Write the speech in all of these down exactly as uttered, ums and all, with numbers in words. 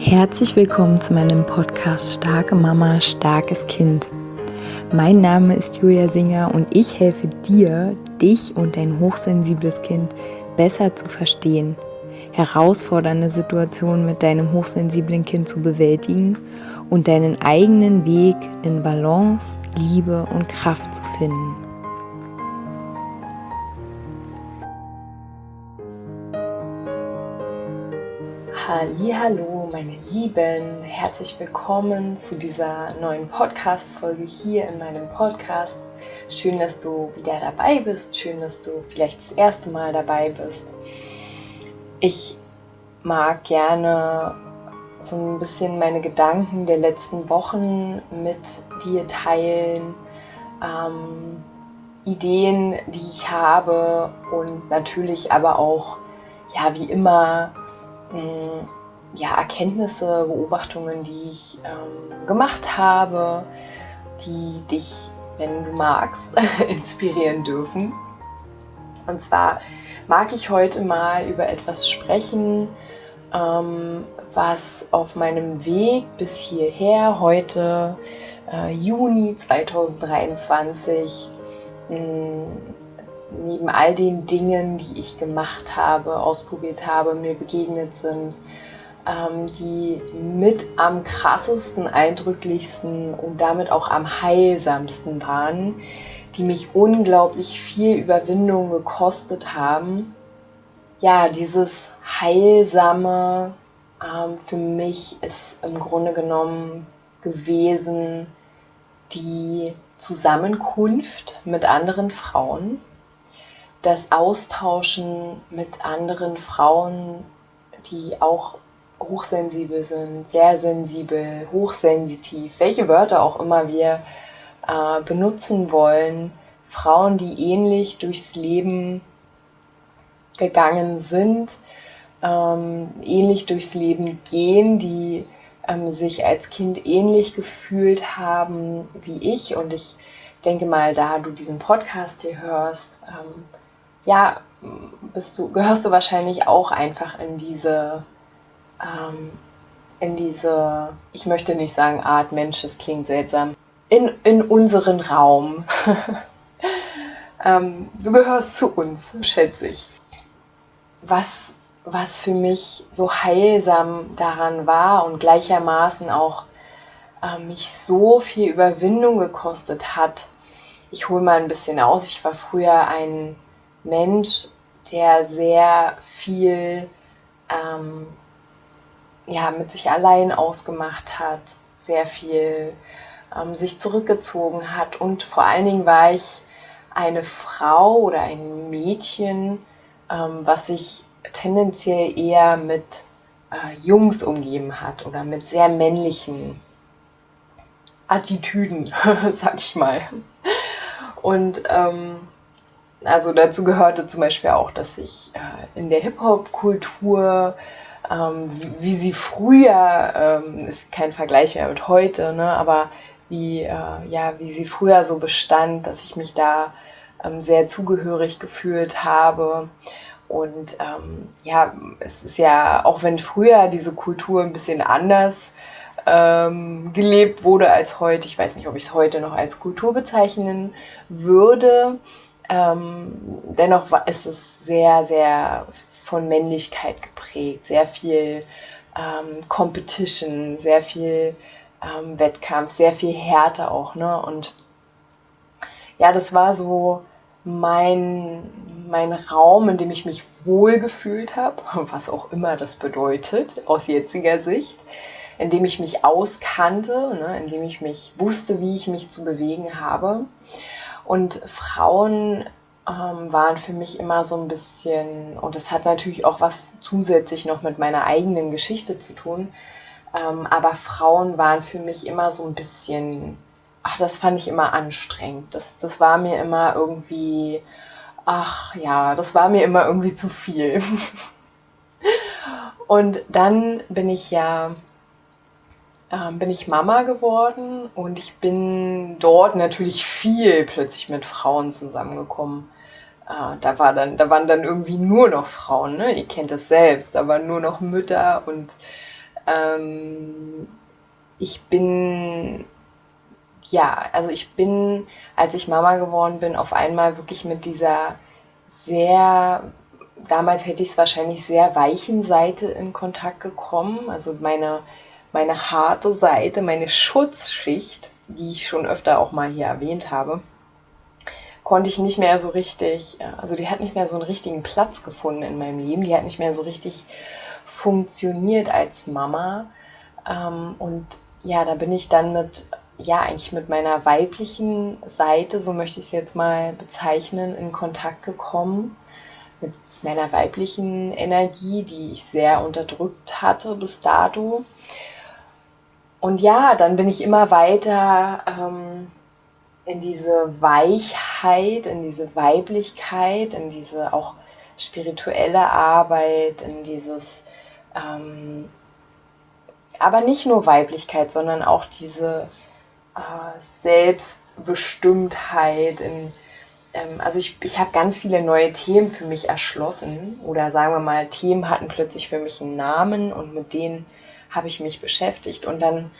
Herzlich willkommen zu meinem Podcast Starke Mama, starkes Kind. Mein Name ist Julia Singer und ich helfe dir, dich und dein hochsensibles Kind besser zu verstehen, herausfordernde Situationen mit deinem hochsensiblen Kind zu bewältigen und deinen eigenen Weg in Balance, Liebe und Kraft zu finden. Hallihallo, meine Lieben, herzlich willkommen zu dieser neuen Podcast-Folge hier in meinem Podcast. Schön, dass du wieder dabei bist, schön, dass du vielleicht das erste Mal dabei bist. Ich mag gerne so ein bisschen meine Gedanken der letzten Wochen mit dir teilen, ähm, Ideen, die ich habe und natürlich aber auch, ja, wie immer, ja, Erkenntnisse, Beobachtungen, die ich ähm, gemacht habe, die dich, wenn du magst, inspirieren dürfen. Und zwar mag ich heute mal über etwas sprechen, ähm, was auf meinem Weg bis hierher, heute äh, Juni zweitausenddreiundzwanzig, mh, neben all den Dingen, die ich gemacht habe, ausprobiert habe, mir begegnet sind, ähm, die mit am krassesten, eindrücklichsten und damit auch am heilsamsten waren, die mich unglaublich viel Überwindung gekostet haben. Ja, dieses Heilsame ähm, für mich ist im Grunde genommen gewesen die Zusammenkunft mit anderen Frauen, das Austauschen mit anderen Frauen, die auch hochsensibel sind, sehr sensibel, hochsensitiv, welche Wörter auch immer wir äh, benutzen wollen, Frauen, die ähnlich durchs Leben gegangen sind, ähm, ähnlich durchs Leben gehen, die ähm, sich als Kind ähnlich gefühlt haben wie ich. Und ich denke mal, da du diesen Podcast hier hörst, ähm, ja, bist du, gehörst du wahrscheinlich auch einfach in diese, ähm, in diese, ich möchte nicht sagen Art Mensch, das klingt seltsam, in, in unseren Raum. ähm, du gehörst zu uns, schätze ich. Was, was für mich so heilsam daran war und gleichermaßen auch äh, mich so viel Überwindung gekostet hat. Ich hole mal ein bisschen aus. Ich war früher ein Mensch, der sehr viel ähm, ja, mit sich allein ausgemacht hat, sehr viel ähm, sich zurückgezogen hat und vor allen Dingen war ich eine Frau oder ein Mädchen, ähm, was sich tendenziell eher mit äh, Jungs umgeben hat oder mit sehr männlichen Attitüden, sag ich mal. Und ähm, also dazu gehörte zum Beispiel auch, dass ich äh, in der Hip-Hop-Kultur, ähm, wie sie früher, ähm, ist kein Vergleich mehr mit heute, ne, aber wie, äh, ja, wie sie früher so bestand, dass ich mich da ähm, sehr zugehörig gefühlt habe. Und ähm, ja, es ist ja, auch wenn früher diese Kultur ein bisschen anders ähm, gelebt wurde als heute, ich weiß nicht, ob ich es heute noch als Kultur bezeichnen würde, ähm, dennoch ist es sehr, sehr von Männlichkeit geprägt, sehr viel ähm, Competition, sehr viel ähm, Wettkampf, sehr viel Härte auch, ne? Und ja, das war so mein, mein Raum, in dem ich mich wohlgefühlt habe, was auch immer das bedeutet aus jetziger Sicht, in dem ich mich auskannte, ne, in dem ich mich wusste, wie ich mich zu bewegen habe. Und Frauen ähm, waren für mich immer so ein bisschen, und das hat natürlich auch was zusätzlich noch mit meiner eigenen Geschichte zu tun, ähm, aber Frauen waren für mich immer so ein bisschen, ach, das fand ich immer anstrengend. Das, das war mir immer irgendwie, ach ja, das war mir immer irgendwie zu viel. Und dann bin ich ja ähm, bin ich Mama geworden und ich bin dort natürlich viel plötzlich mit Frauen zusammengekommen. Äh, da, war dann, da waren dann irgendwie nur noch Frauen, ne? Ihr kennt es selbst, da waren nur noch Mütter und Ähm, ich bin, ja, also ich bin, als ich Mama geworden bin, auf einmal wirklich mit dieser sehr, damals hätte ich es wahrscheinlich sehr weichen Seite in Kontakt gekommen. Also meine, meine harte Seite, meine Schutzschicht, die ich schon öfter auch mal hier erwähnt habe, konnte ich nicht mehr so richtig, also die hat nicht mehr so einen richtigen Platz gefunden in meinem Leben. Die hat nicht mehr so richtig funktioniert als Mama. Und ja, da bin ich dann mit, ja, eigentlich mit meiner weiblichen Seite, so möchte ich es jetzt mal bezeichnen, in Kontakt gekommen. Mit meiner weiblichen Energie, die ich sehr unterdrückt hatte bis dato. Und ja, dann bin ich immer weiter ähm, in diese Weichheit, in diese Weiblichkeit, in diese auch spirituelle Arbeit, in dieses, ähm, aber nicht nur Weiblichkeit, sondern auch diese äh, Selbstbestimmtheit. In, ähm, also ich, ich habe ganz viele neue Themen für mich erschlossen oder sagen wir mal, Themen hatten plötzlich für mich einen Namen und mit denen habe ich mich beschäftigt. Und dann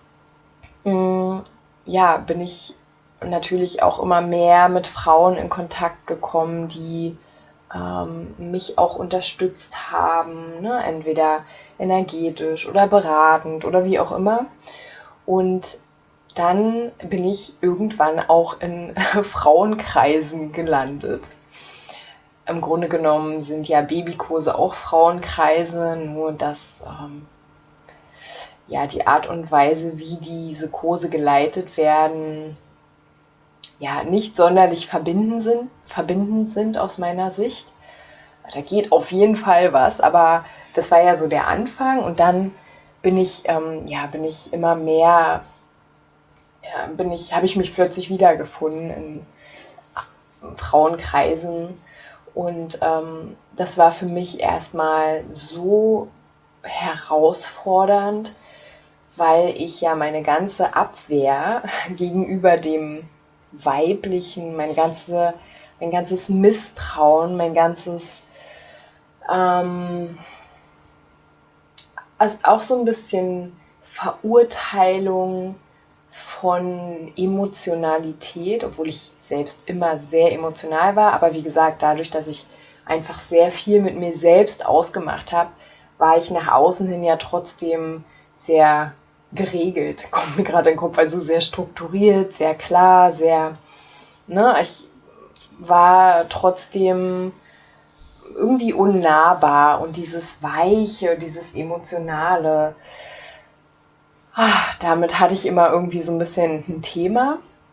mh, ja, bin ich natürlich auch immer mehr mit Frauen in Kontakt gekommen, die ähm, mich auch unterstützt haben, ne? Entweder energetisch oder beratend oder wie auch immer. Und dann bin ich irgendwann auch in Frauenkreisen gelandet. Im Grunde genommen sind ja Babykurse auch Frauenkreise, nur dass ähm, ja, die Art und Weise, wie diese Kurse geleitet werden, ja, nicht sonderlich verbindend sind, verbindend sind aus meiner Sicht. Da geht auf jeden Fall was, aber das war ja so der Anfang und dann bin ich, ähm, ja, bin ich immer mehr, ja, bin ich, habe ich mich plötzlich wiedergefunden in Frauenkreisen und ähm, das war für mich erstmal so herausfordernd, weil ich ja meine ganze Abwehr gegenüber dem Weiblichen, mein, ganze, mein ganzes Misstrauen, mein ganzes, ähm, also auch so ein bisschen Verurteilung von Emotionalität, obwohl ich selbst immer sehr emotional war, aber wie gesagt, dadurch, dass ich einfach sehr viel mit mir selbst ausgemacht habe, war ich nach außen hin ja trotzdem sehr geregelt, kommt mir gerade in den Kopf, also sehr strukturiert, sehr klar, sehr, ne, ich war trotzdem irgendwie unnahbar und dieses Weiche, dieses Emotionale, ach, damit hatte ich immer irgendwie so ein bisschen ein Thema,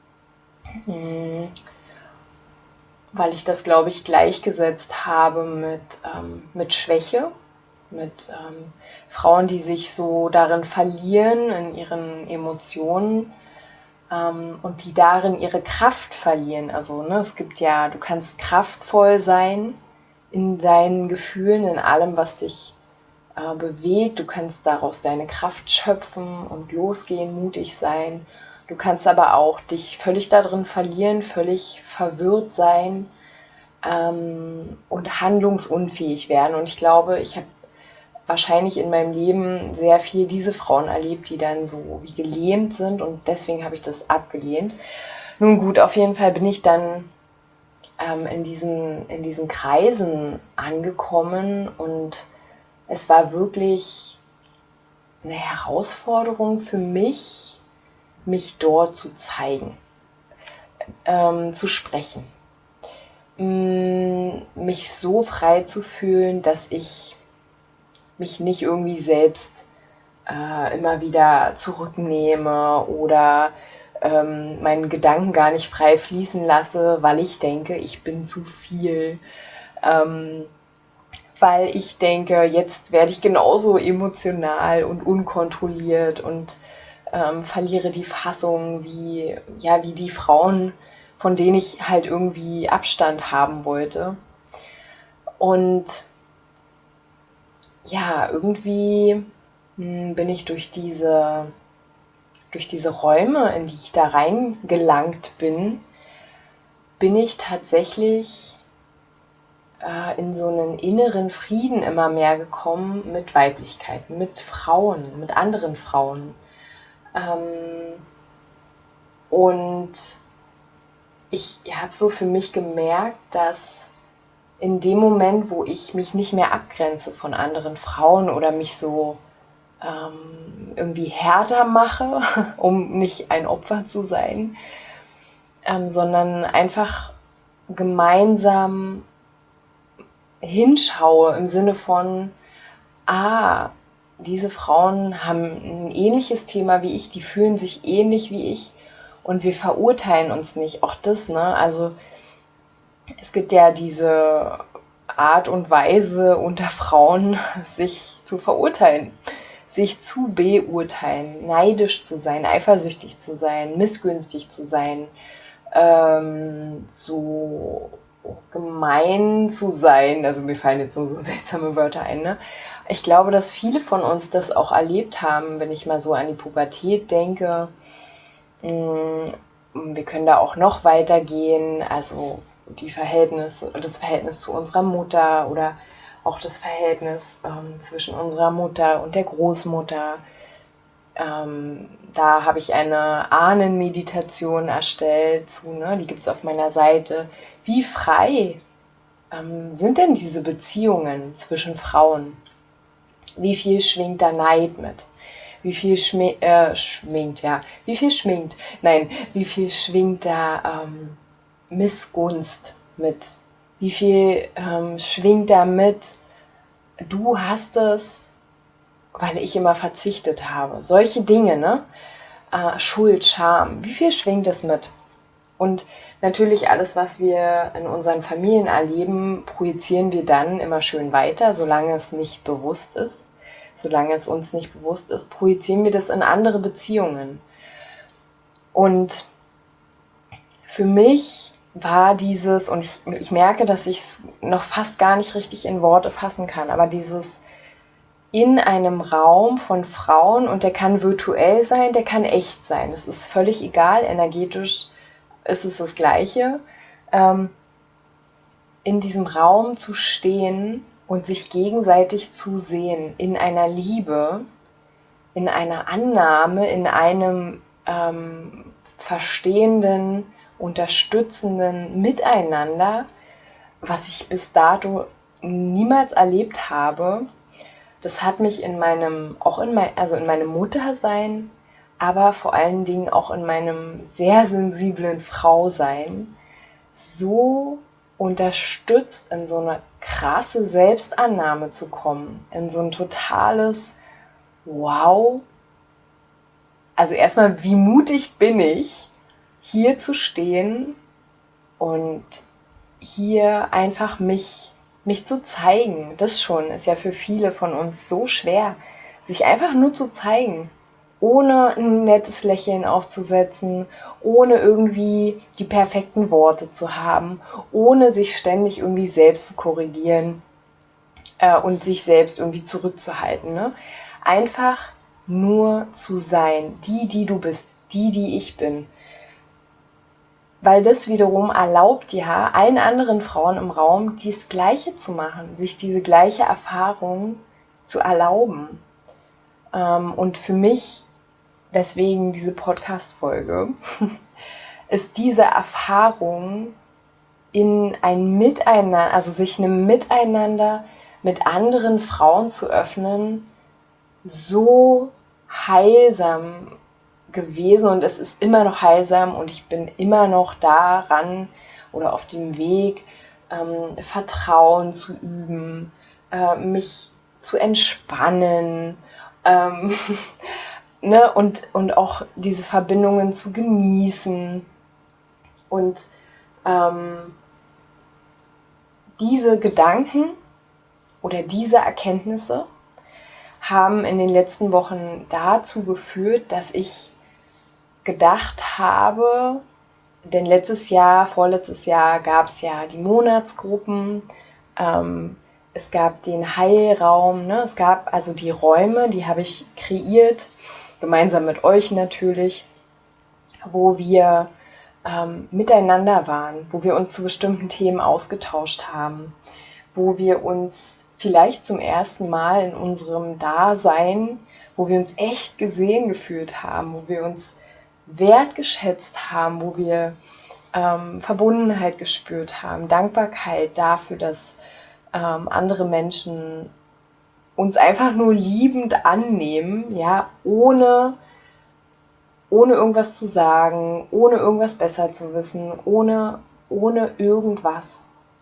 weil ich das, glaube ich, gleichgesetzt habe mit, ähm, mit Schwäche, mit ähm, Frauen, die sich so darin verlieren, in ihren Emotionen ähm, und die darin ihre Kraft verlieren. Also ne, es gibt ja, du kannst kraftvoll sein in deinen Gefühlen, in allem, was dich äh, bewegt. Du kannst daraus deine Kraft schöpfen und losgehen, mutig sein. Du kannst aber auch dich völlig darin verlieren, völlig verwirrt sein ähm, und handlungsunfähig werden. Und ich glaube, ich habe wahrscheinlich in meinem Leben sehr viel diese Frauen erlebt, die dann so wie gelähmt sind und deswegen habe ich das abgelehnt. Nun gut, auf jeden Fall bin ich dann ähm, in, diesen, in diesen Kreisen angekommen und es war wirklich eine Herausforderung für mich, mich dort zu zeigen, ähm, zu sprechen, mich so frei zu fühlen, dass ich mich nicht irgendwie selbst äh, immer wieder zurücknehme oder ähm, meinen Gedanken gar nicht frei fließen lasse, weil ich denke, ich bin zu viel. Ähm, weil ich denke, jetzt werde ich genauso emotional und unkontrolliert und ähm, verliere die Fassung wie, ja, wie die Frauen, von denen ich halt irgendwie Abstand haben wollte. Und ja, irgendwie mh, bin ich durch diese, durch diese Räume, in die ich da reingelangt bin, bin ich tatsächlich äh, in so einen inneren Frieden immer mehr gekommen mit Weiblichkeit, mit Frauen, mit anderen Frauen. Ähm, und ich habe so für mich gemerkt, dass in dem Moment, wo ich mich nicht mehr abgrenze von anderen Frauen oder mich so ähm, irgendwie härter mache, um nicht ein Opfer zu sein, ähm, sondern einfach gemeinsam hinschaue im Sinne von, ah, diese Frauen haben ein ähnliches Thema wie ich, die fühlen sich ähnlich wie ich und wir verurteilen uns nicht. Auch das, ne? Also es gibt ja diese Art und Weise unter Frauen, sich zu verurteilen, sich zu beurteilen, neidisch zu sein, eifersüchtig zu sein, missgünstig zu sein, ähm, so gemein zu sein. Also mir fallen jetzt nur so seltsame Wörter ein, ne? Ich glaube, dass viele von uns das auch erlebt haben, wenn ich mal so an die Pubertät denke. Wir können da auch noch weitergehen, also die Verhältnis, das Verhältnis zu unserer Mutter oder auch das Verhältnis ähm, zwischen unserer Mutter und der Großmutter. Ähm, da habe ich eine Ahnenmeditation erstellt zu, ne? Die gibt es auf meiner Seite. Wie frei ähm, sind denn diese Beziehungen zwischen Frauen? Wie viel schwingt da Neid mit? Wie viel schmi äh, schminkt, ja, wie viel schminkt, nein, wie viel schwingt da ähm, Missgunst mit? Wie viel ähm, schwingt da mit, du hast es, weil ich immer verzichtet habe? Solche Dinge, ne? Äh, Schuld, Scham, wie viel schwingt das mit? Und natürlich alles, was wir in unseren Familien erleben, projizieren wir dann immer schön weiter, solange es nicht bewusst ist. Solange es uns nicht bewusst ist, projizieren wir das in andere Beziehungen. Und für mich war dieses, und ich, ich merke, dass ich es noch fast gar nicht richtig in Worte fassen kann, aber dieses in einem Raum von Frauen, und der kann virtuell sein, der kann echt sein, das ist völlig egal, energetisch ist es das Gleiche, ähm, in diesem Raum zu stehen und sich gegenseitig zu sehen, in einer Liebe, in einer Annahme, in einem ähm, verstehenden, unterstützenden Miteinander, was ich bis dato niemals erlebt habe. Das hat mich in meinem, auch in mein, also in meinem Muttersein, aber vor allen Dingen auch in meinem sehr sensiblen Frausein so unterstützt, in so eine krasse Selbstannahme zu kommen, in so ein totales Wow. Also erstmal, wie mutig bin ich, hier zu stehen und hier einfach mich, mich zu zeigen. Das schon ist ja für viele von uns so schwer, sich einfach nur zu zeigen, ohne ein nettes Lächeln aufzusetzen, ohne irgendwie die perfekten Worte zu haben, ohne sich ständig irgendwie selbst zu korrigieren äh, und sich selbst irgendwie zurückzuhalten. Ne? Einfach nur zu sein, die, die du bist, die, die ich bin. Weil das wiederum erlaubt ja allen anderen Frauen im Raum, das Gleiche zu machen, sich diese gleiche Erfahrung zu erlauben. Ähm, und für mich, deswegen diese Podcast-Folge, ist diese Erfahrung in ein Miteinander, also sich einem Miteinander mit anderen Frauen zu öffnen, so heilsam gewesen, und es ist immer noch heilsam und ich bin immer noch daran oder auf dem Weg, ähm, Vertrauen zu üben, äh, mich zu entspannen, ähm, ne, und, und auch diese Verbindungen zu genießen. Und ähm, diese Gedanken oder diese Erkenntnisse haben in den letzten Wochen dazu geführt, dass ich gedacht habe, denn letztes Jahr, vorletztes Jahr gab es ja die Monatsgruppen, ähm, es gab den Heilraum, ne? Es gab also die Räume, die habe ich kreiert, gemeinsam mit euch natürlich, wo wir ähm, miteinander waren, wo wir uns zu bestimmten Themen ausgetauscht haben. wo wir uns vielleicht zum ersten Mal in unserem Dasein, wo wir uns echt gesehen gefühlt haben, wo wir uns wertgeschätzt haben, wo wir ähm, Verbundenheit gespürt haben, Dankbarkeit dafür, dass ähm, andere Menschen uns einfach nur liebend annehmen, ja, ohne, ohne irgendwas zu sagen, ohne irgendwas besser zu wissen, ohne, ohne irgendwas.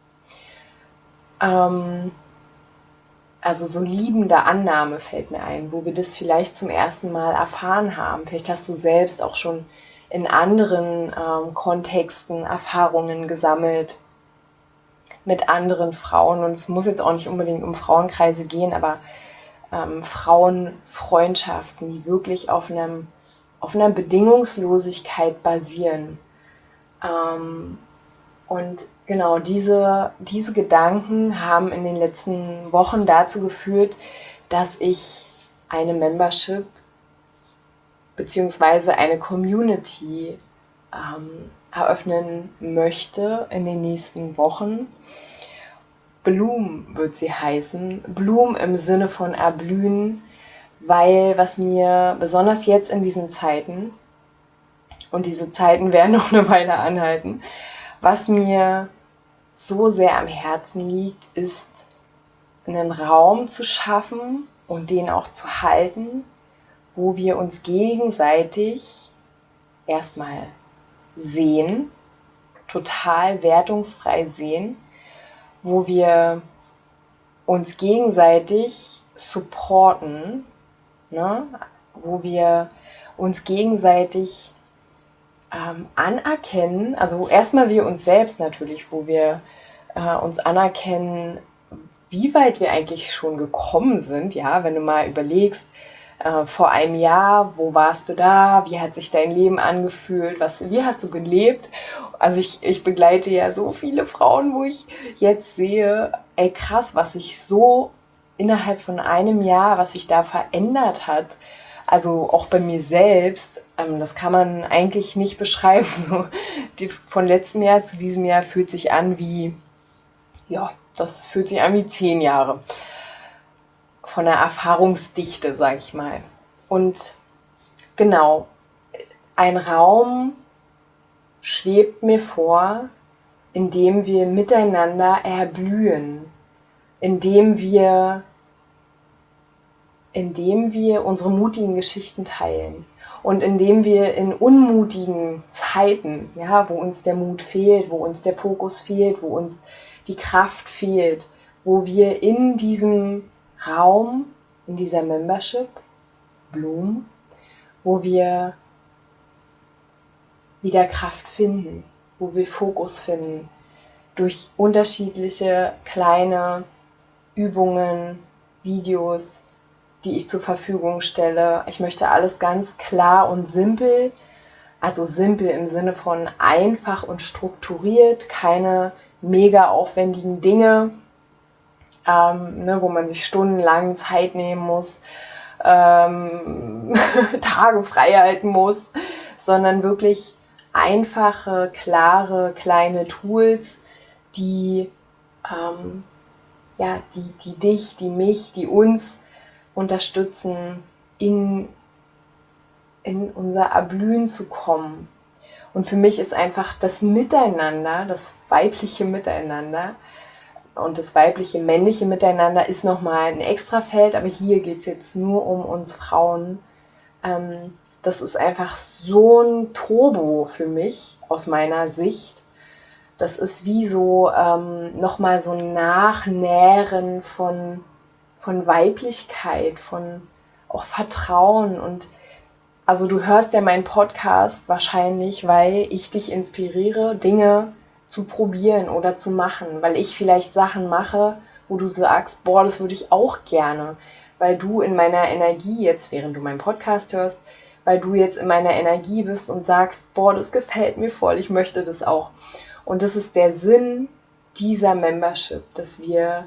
Ähm, also so liebende Annahme fällt mir ein, wo wir das vielleicht zum ersten Mal erfahren haben. Vielleicht hast du selbst auch schon in anderen ähm, Kontexten Erfahrungen gesammelt mit anderen Frauen. Und es muss jetzt auch nicht unbedingt um Frauenkreise gehen, aber ähm, Frauenfreundschaften, die wirklich auf, einem, auf einer Bedingungslosigkeit basieren. Ähm, und genau diese, diese Gedanken haben in den letzten Wochen dazu geführt, dass ich eine Membership bzw. eine Community ähm, eröffnen möchte in den nächsten Wochen. Bloom wird sie heißen. Bloom im Sinne von erblühen, weil was mir besonders jetzt in diesen Zeiten, und diese Zeiten werden noch eine Weile anhalten, was mir so sehr am Herzen liegt, ist einen Raum zu schaffen und den auch zu halten, wo wir uns gegenseitig erstmal sehen, total wertungsfrei sehen, wo wir uns gegenseitig supporten, ne? Wo wir uns gegenseitig ähm, anerkennen, also erstmal wir uns selbst natürlich, wo wir äh, uns anerkennen, wie weit wir eigentlich schon gekommen sind, ja, wenn du mal überlegst, äh, vor einem Jahr, wo warst du da, wie hat sich dein Leben angefühlt, was, wie hast du gelebt? Also ich, ich begleite ja so viele Frauen, wo ich jetzt sehe, ey krass, was sich so innerhalb von einem Jahr, was sich da verändert hat, also auch bei mir selbst, ähm, das kann man eigentlich nicht beschreiben, so die, von letztem Jahr zu diesem Jahr fühlt sich an wie, ja, das fühlt sich an wie zehn Jahre von der Erfahrungsdichte, sag ich mal. Und genau, ein Raum schwebt mir vor, in dem wir miteinander erblühen, in dem wir, in dem wir unsere mutigen Geschichten teilen und in dem wir in unmutigen Zeiten, ja, wo uns der Mut fehlt, wo uns der Fokus fehlt, wo uns die Kraft fehlt, wo wir in diesem Raum, in dieser Membership, Bloom, wo wir wieder Kraft finden, wo wir Fokus finden, durch unterschiedliche kleine Übungen, Videos, die ich zur Verfügung stelle. Ich möchte alles ganz klar und simpel, also simpel im Sinne von einfach und strukturiert, keine mega aufwendigen Dinge, ähm, ne, wo man sich stundenlang Zeit nehmen muss, ähm, Tage frei halten muss, sondern wirklich einfache, klare, kleine Tools, die, ähm, ja, die, die dich, die mich, die uns unterstützen, in, in unser Erblühen zu kommen. Und für mich ist einfach das Miteinander, das weibliche Miteinander und das weibliche, männliche Miteinander ist nochmal ein Extrafeld, aber hier geht es jetzt nur um uns Frauen. Ähm, das ist einfach so ein Turbo für mich, aus meiner Sicht. Das ist wie so ähm, nochmal so ein Nachnähren von, von Weiblichkeit, von auch Vertrauen. Und also du hörst ja meinen Podcast wahrscheinlich, weil ich dich inspiriere, Dinge zu probieren oder zu machen, weil ich vielleicht Sachen mache, wo du sagst, boah, das würde ich auch gerne, weil du in meiner Energie jetzt, während du meinen Podcast hörst, weil du jetzt in meiner Energie bist und sagst, boah, das gefällt mir voll, ich möchte das auch. Und das ist der Sinn dieser Membership, dass wir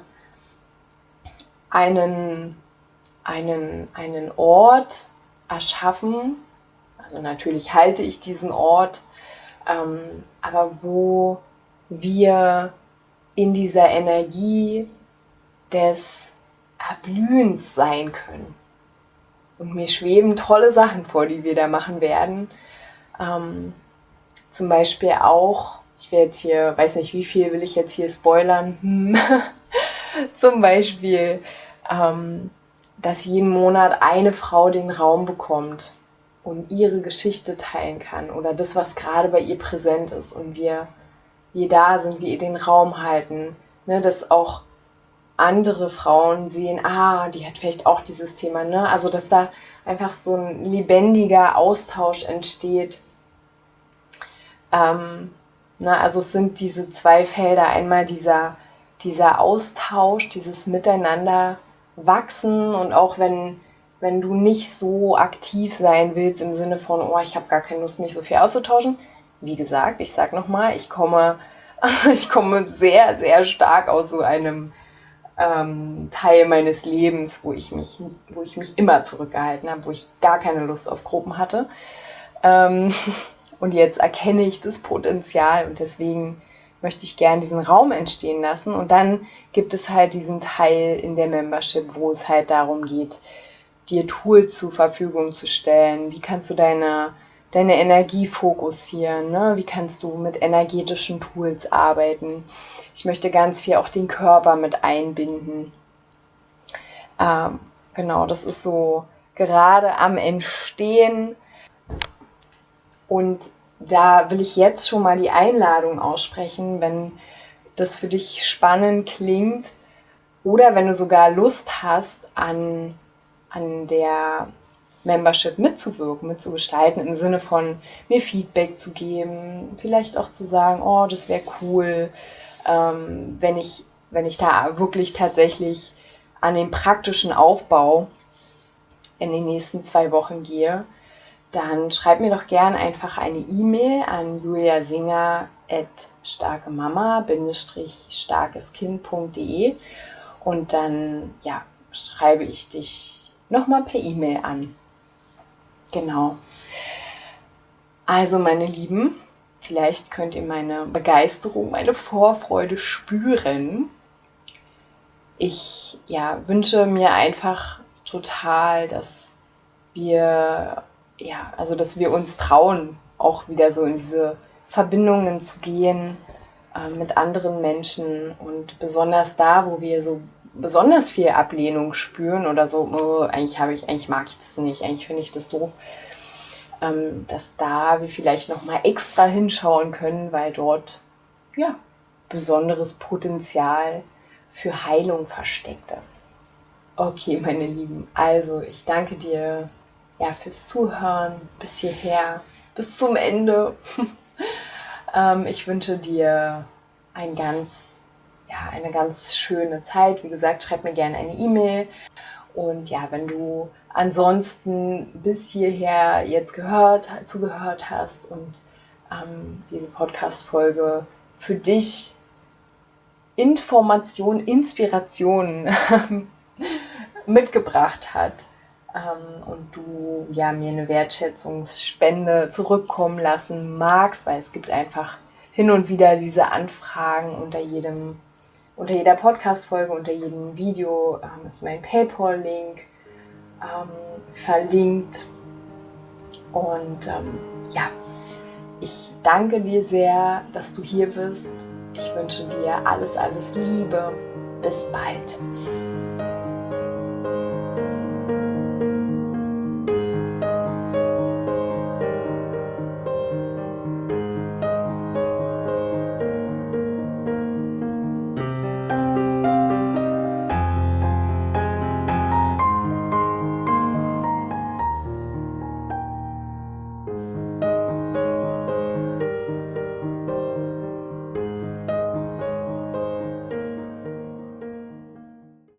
einen, einen, einen Ort erschaffen, also natürlich halte ich diesen Ort, ähm, aber wo wir in dieser Energie des Erblühens sein können. Und mir schweben tolle Sachen vor, die wir da machen werden. Ähm, zum Beispiel auch, ich werde jetzt hier, weiß nicht, wie viel will ich jetzt hier spoilern, hm. Zum Beispiel, ähm, dass jeden Monat eine Frau den Raum bekommt und ihre Geschichte teilen kann oder das, was gerade bei ihr präsent ist und wir, wir da sind, wir ihr den Raum halten, ne, dass auch andere Frauen sehen, ah, die hat vielleicht auch dieses Thema, ne? Also dass da einfach so ein lebendiger Austausch entsteht. Ähm, na, also es sind diese zwei Felder, einmal dieser, dieser Austausch, dieses Miteinander wachsen und auch wenn, wenn du nicht so aktiv sein willst im Sinne von, oh, ich habe gar keine Lust, mich so viel auszutauschen. Wie gesagt, ich sage nochmal, ich komme, ich komme sehr, sehr stark aus so einem ähm, Teil meines Lebens, wo ich mich, wo ich mich immer zurückgehalten habe, wo ich gar keine Lust auf Gruppen hatte. Ähm, und jetzt erkenne ich das Potenzial und deswegen möchte ich gerne diesen Raum entstehen lassen. Und dann gibt es halt diesen Teil in der Membership, wo es halt darum geht, dir Tools zur Verfügung zu stellen. Wie kannst du deine, deine Energie fokussieren? Ne? Wie kannst du mit energetischen Tools arbeiten? Ich möchte ganz viel auch den Körper mit einbinden. Ähm, genau, das ist so gerade am Entstehen. Und da will ich jetzt schon mal die Einladung aussprechen, wenn das für dich spannend klingt oder wenn du sogar Lust hast, an, an der Membership mitzuwirken, mitzugestalten, im Sinne von mir Feedback zu geben, vielleicht auch zu sagen, oh, das wäre cool, ähm, wenn ich, wenn ich da wirklich tatsächlich an den praktischen Aufbau in den nächsten zwei Wochen gehe, dann schreib mir doch gern einfach eine E-Mail an juliasinger at starkemama starkeskind punkt de und dann ja, schreibe ich dich nochmal per E-Mail an. Genau. Also meine Lieben, vielleicht könnt ihr meine Begeisterung, meine Vorfreude spüren. Ich ja, wünsche mir einfach total, dass wir ja, also dass wir uns trauen, auch wieder so in diese Verbindungen zu gehen äh, mit anderen Menschen und besonders da, wo wir so besonders viel Ablehnung spüren oder so, oh, eigentlich habe ich, eigentlich mag ich das nicht, eigentlich finde ich das doof, ähm, dass da wir vielleicht nochmal extra hinschauen können, weil dort ja besonderes Potenzial für Heilung versteckt ist. Okay, meine Lieben, also ich danke dir ja, fürs Zuhören bis hierher, bis zum Ende. ähm, ich wünsche dir ein ganz, ja, eine ganz schöne Zeit. Wie gesagt, schreib mir gerne eine E-Mail. Und ja, wenn du ansonsten bis hierher jetzt gehört, zugehört hast und ähm, diese Podcast-Folge für dich Information, Inspiration mitgebracht hat, ähm, und du ja mir eine Wertschätzungsspende zurückkommen lassen magst, weil es gibt einfach hin und wieder diese Anfragen unter jedem, unter jeder Podcast-Folge, unter jedem Video ähm, ist mein PayPal-Link ähm, verlinkt. Und ähm, ja, ich danke dir sehr, dass du hier bist. Ich wünsche dir alles, alles Liebe. Bis bald.